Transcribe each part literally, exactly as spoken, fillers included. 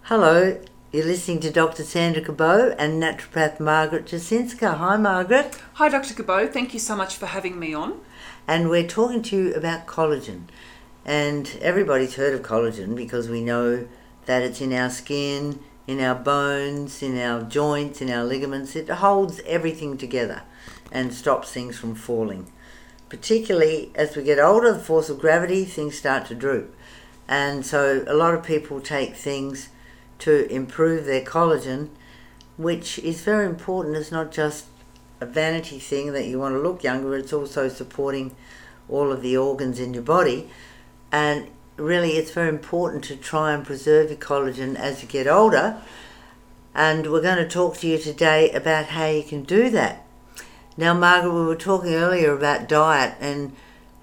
Hello, you're listening to Doctor Sandra Cabot and naturopath Margaret Jasinska. Hi Margaret. Hi Doctor Cabot, thank you so much for having me on. And we're talking to you about collagen. And everybody's heard of collagen because we know that it's in our skin, in our bones, in our joints, in our ligaments. It holds everything together and stops things from falling. Particularly as we get older, the force of gravity, things start to droop. And so a lot of people take things to improve their collagen, which is very important. It's not just a vanity thing that you want to look younger, it's also supporting all of the organs in your body. And really it's very important to try and preserve your collagen as you get older. And we're going to talk to you today about how you can do that. Now Margaret, we were talking earlier about diet and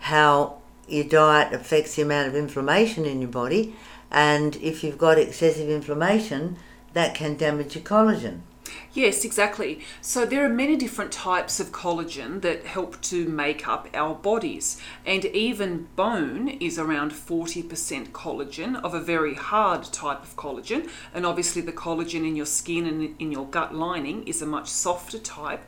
how your diet affects the amount of inflammation in your body, and if you've got excessive inflammation, that can damage your collagen. Yes, exactly. So there are many different types of collagen that help to make up our bodies, and even bone is around forty percent collagen, of a very hard type of collagen, and obviously the collagen in your skin and in your gut lining is a much softer type.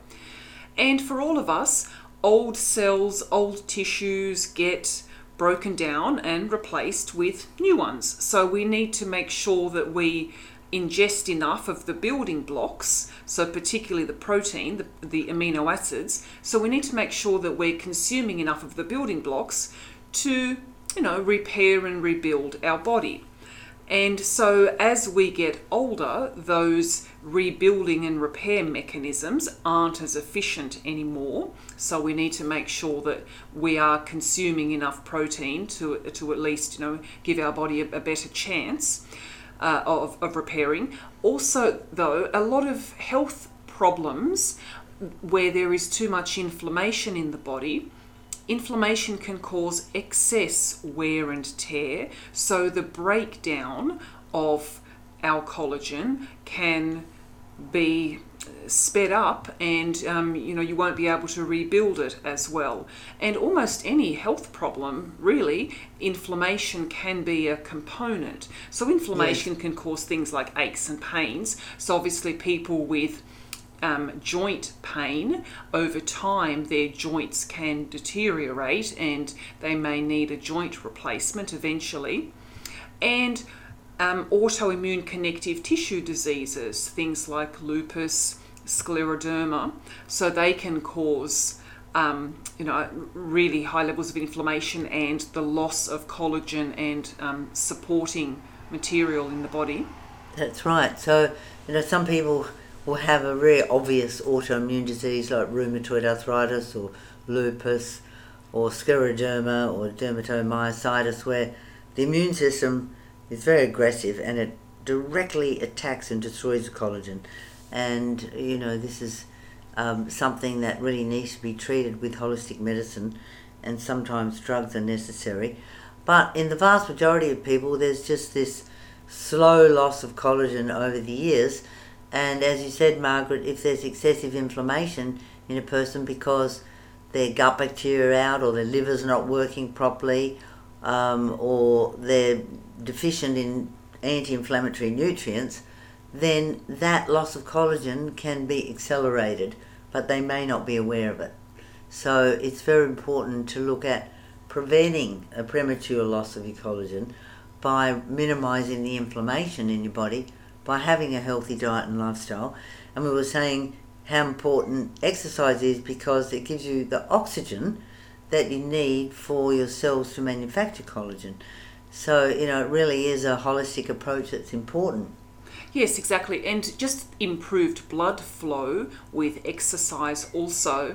And for all of us, old cells, old tissues get broken down and replaced with new ones. So we need to make sure that we ingest enough of the building blocks, so particularly the protein, the, the amino acids. So we need to make sure that we're consuming enough of the building blocks to, you know, repair and rebuild our body. And so as we get older, those rebuilding and repair mechanisms aren't as efficient anymore. So we need to make sure that we are consuming enough protein to, to at least, you know, give our body a, a better chance uh, of, of repairing. Also, though, a lot of health problems where there is too much inflammation in the body, inflammation can cause excess wear and tear, so the breakdown of our collagen can be sped up, and um, you know, you won't be able to rebuild it as well. And almost any health problem, really, inflammation can be a component. So inflammation yes. can cause things like aches and pains. So obviously people with Um, joint pain, over time their joints can deteriorate and they may need a joint replacement eventually. And um, autoimmune connective tissue diseases, things like lupus, scleroderma, so they can cause um, you know, really high levels of inflammation and the loss of collagen and um, supporting material in the body. That's right. So, you know, some people will have a very obvious autoimmune disease like rheumatoid arthritis or lupus or scleroderma or dermatomyositis, where the immune system is very aggressive and it directly attacks and destroys the collagen. And, you know, this is um, something that really needs to be treated with holistic medicine, and sometimes drugs are necessary. But in the vast majority of people, there's just this slow loss of collagen over the years. And as you said, Margaret, if there's excessive inflammation in a person because their gut bacteria are out or their liver's not working properly, um, or they're deficient in anti-inflammatory nutrients, then that loss of collagen can be accelerated, but they may not be aware of it. So it's very important to look at preventing a premature loss of your collagen by minimizing the inflammation in your body, by having a healthy diet and lifestyle. And we were saying how important exercise is because it gives you the oxygen that you need for your cells to manufacture collagen. So, you know, it really is a holistic approach that's important. Yes, exactly. And just improved blood flow with exercise also,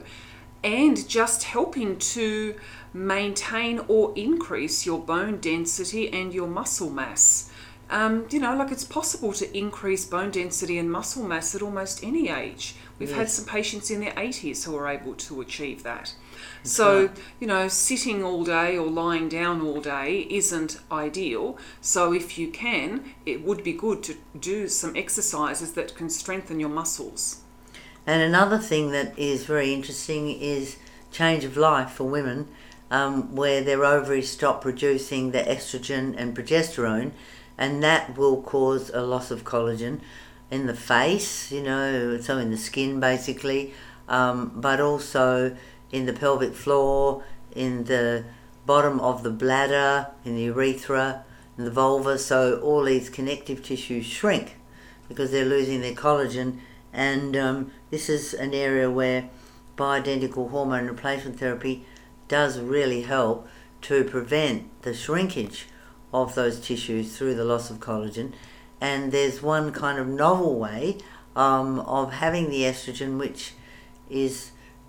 and just helping to maintain or increase your bone density and your muscle mass. Um, you know, like it's possible to increase bone density and muscle mass at almost any age. We've yes. had some patients in their eighties who are able to achieve that. That's so, right. you know, sitting all day or lying down all day isn't ideal. So if you can, it would be good to do some exercises that can strengthen your muscles. And another thing that is very interesting is change of life for women, um, where their ovaries stop producing the estrogen and progesterone, and that will cause a loss of collagen in the face, you know, so in the skin basically, um, but also in the pelvic floor, in the bottom of the bladder, in the urethra, in the vulva. So all these connective tissues shrink because they're losing their collagen, and um, this is an area where bioidentical hormone replacement therapy does really help to prevent the shrinkage of those tissues through the loss of collagen. And there's one kind of novel way um, of having the estrogen, which is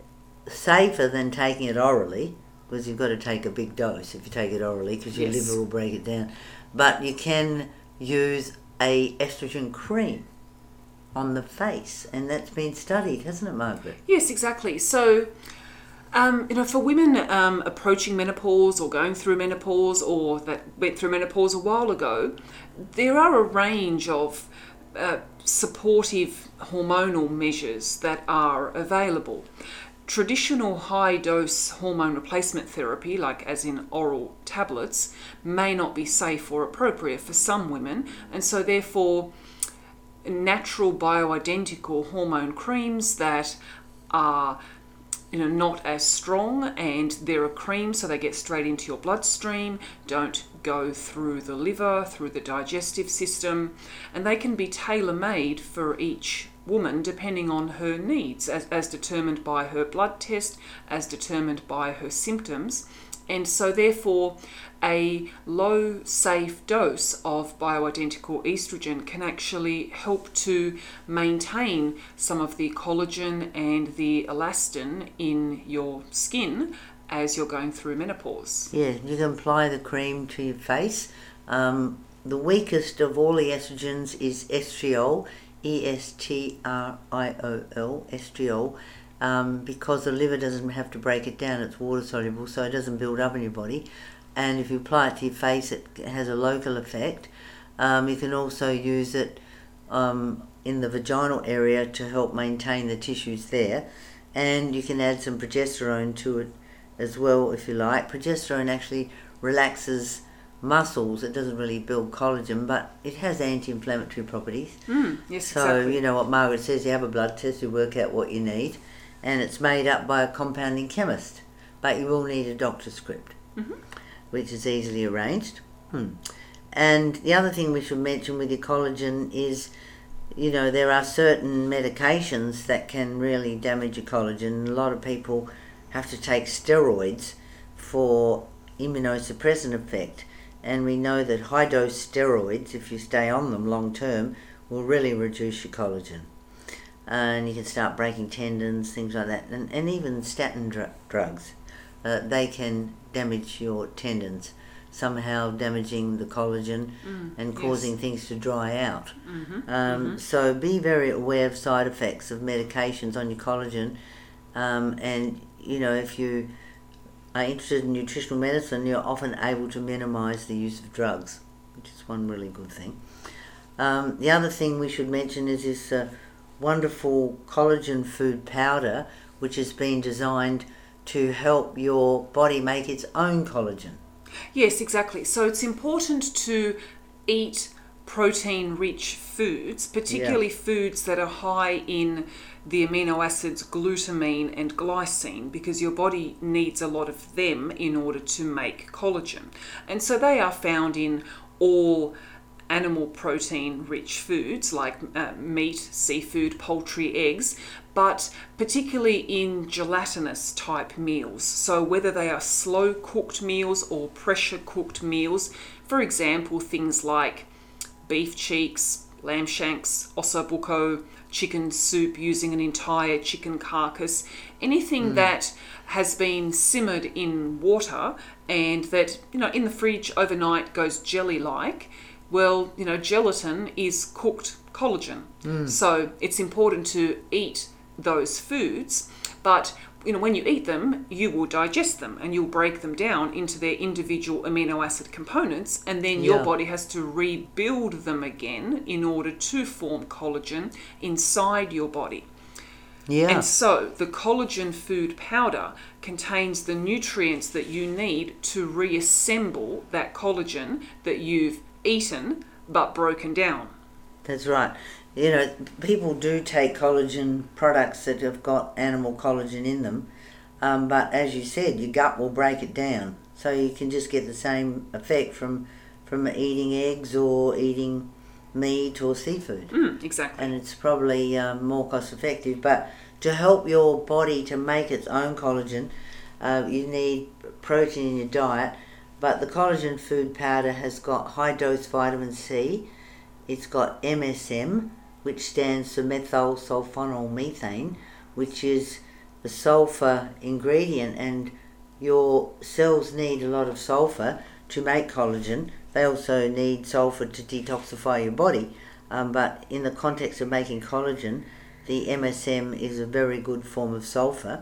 safer than taking it orally, because you've got to take a big dose if you take it orally, because your Yes. liver will break it down. But you can use a estrogen cream on the face, and that's been studied, hasn't it, Margaret? Yes, exactly. So, um, you know, for women um, approaching menopause or going through menopause or that went through menopause a while ago, there are a range of uh, supportive hormonal measures that are available. Traditional high-dose hormone replacement therapy, like as in oral tablets, may not be safe or appropriate for some women, and so therefore natural bioidentical hormone creams that are, you know, not as strong, and they're a cream so they get straight into your bloodstream, don't go through the liver, through the digestive system, and they can be tailor-made for each woman depending on her needs, as, as determined by her blood test, as determined by her symptoms. And so therefore a low safe dose of bioidentical estrogen can actually help to maintain some of the collagen and the elastin in your skin as you're going through menopause. Yeah, you can apply the cream to your face. Um, the weakest of all the estrogens is estriol, E S T R I O L, estriol, um, because the liver doesn't have to break it down. It's water soluble, so it doesn't build up in your body. And if you apply it to your face, it has a local effect. Um, you can also use it um, in the vaginal area to help maintain the tissues there. And you can add some progesterone to it as well if you like. Progesterone actually relaxes muscles. It doesn't really build collagen, but it has anti-inflammatory properties. Mm, yes, so, exactly. you know what Margaret says, you have a blood test, you work out what you need, and it's made up by a compounding chemist. But you will need a doctor's script, Mm-hmm. which is easily arranged. Hmm. And the other thing we should mention with your collagen is, you know, there are certain medications that can really damage your collagen. A lot of people have to take steroids for immunosuppressant effect. And we know that high-dose steroids, if you stay on them long-term, will really reduce your collagen. And you can start breaking tendons, things like that. And, and even statin dr- drugs, uh, they can damage your tendons, somehow damaging the collagen Mm, and yes. causing things to dry out. Mm-hmm. Um, mm-hmm. So be very aware of side effects of medications on your collagen. Um, and, you know, if you are interested in nutritional medicine, you're often able to minimise the use of drugs, which is one really good thing. Um, the other thing we should mention is this uh, wonderful collagen food powder, which has been designed to help your body make its own collagen. Yes, exactly. So it's important to eat protein-rich foods, particularly Yeah. foods that are high in the amino acids glutamine and glycine, because your body needs a lot of them in order to make collagen. And so they are found in all animal protein-rich foods like uh, meat, seafood, poultry, eggs, but particularly in gelatinous type meals. So whether they are slow cooked meals or pressure cooked meals, for example, things like beef cheeks, lamb shanks, ossobuco, chicken soup using an entire chicken carcass, anything mm. that has been simmered in water and that, you know, in the fridge overnight goes jelly-like. Well, you know, gelatin is cooked collagen. Mm. So it's important to eat those foods, but you know, when you eat them, you will digest them and you'll break them down into their individual amino acid components, and then your Yeah. body has to rebuild them again in order to form collagen inside your body. Yeah. And so the collagen food powder contains the nutrients that you need to reassemble that collagen that you've eaten but broken down. That's right. You know, people do take collagen products that have got animal collagen in them, um, but as you said, your gut will break it down. So you can just get the same effect from from eating eggs or eating meat or seafood. Mm, exactly. And it's probably um, more cost effective. But to help your body to make its own collagen, uh, you need protein in your diet. But the collagen food powder has got high dose vitamin C. It's got M S M, which stands for methyl sulfonyl methane, which is the sulfur ingredient, and your cells need a lot of sulfur to make collagen. They also need sulfur to detoxify your body, um, but in the context of making collagen, the M S M is a very good form of sulfur.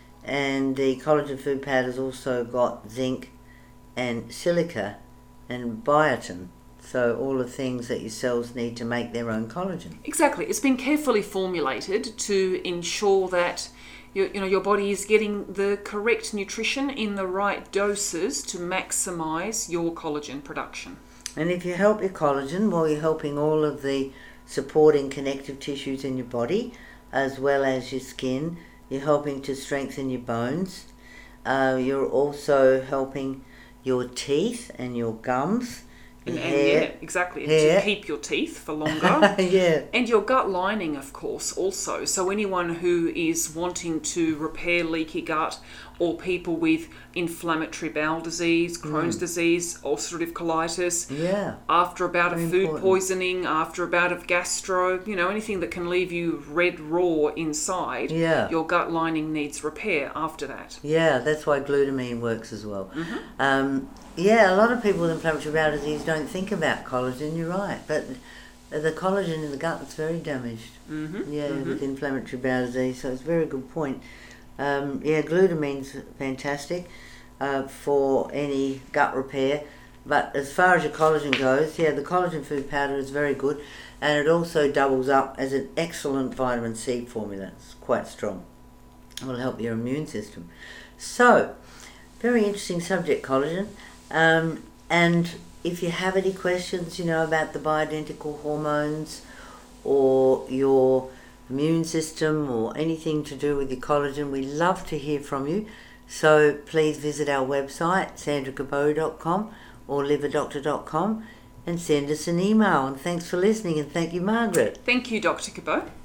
And the collagen food powder's also got zinc and silica and biotin. So all the things that your cells need to make their own collagen. Exactly. It's been carefully formulated to ensure that your, you know, your body is getting the correct nutrition in the right doses to maximize your collagen production. And if you help your collagen, well, you're helping all of the supporting connective tissues in your body, as well as your skin. You're helping to strengthen your bones. Uh, you're also helping your teeth and your gums. And, and hair, yeah, exactly. hair. To keep your teeth for longer. Yeah. And your gut lining, of course, also. So anyone who is wanting to repair leaky gut, or people with inflammatory bowel disease, Crohn's mm. disease, ulcerative colitis, yeah, after a bout of food important. poisoning, after a bout of gastro, you know, anything that can leave you red raw inside, yeah. your gut lining needs repair after that. Yeah, that's why glutamine works as well. Mm-hmm. Um, yeah, a lot of people with inflammatory bowel disease don't think about collagen, you're right, but the collagen in the gut is very damaged. Mm-hmm. Yeah, mm-hmm. with inflammatory bowel disease, so it's a very good point. Um, yeah, glutamine's fantastic uh, for any gut repair. But as far as your collagen goes, yeah, the collagen food powder is very good, and it also doubles up as an excellent vitamin C formula. It's quite strong. It will help your immune system. So, very interesting subject, collagen. Um, and if you have any questions, you know, about the bioidentical hormones or your immune system or anything to do with your collagen, we love to hear from you. So please visit our website, sandra cabot dot com or liver doctor dot com, and send us an email. And thanks for listening, and thank you, Margaret. Thank you, Doctor Cabot.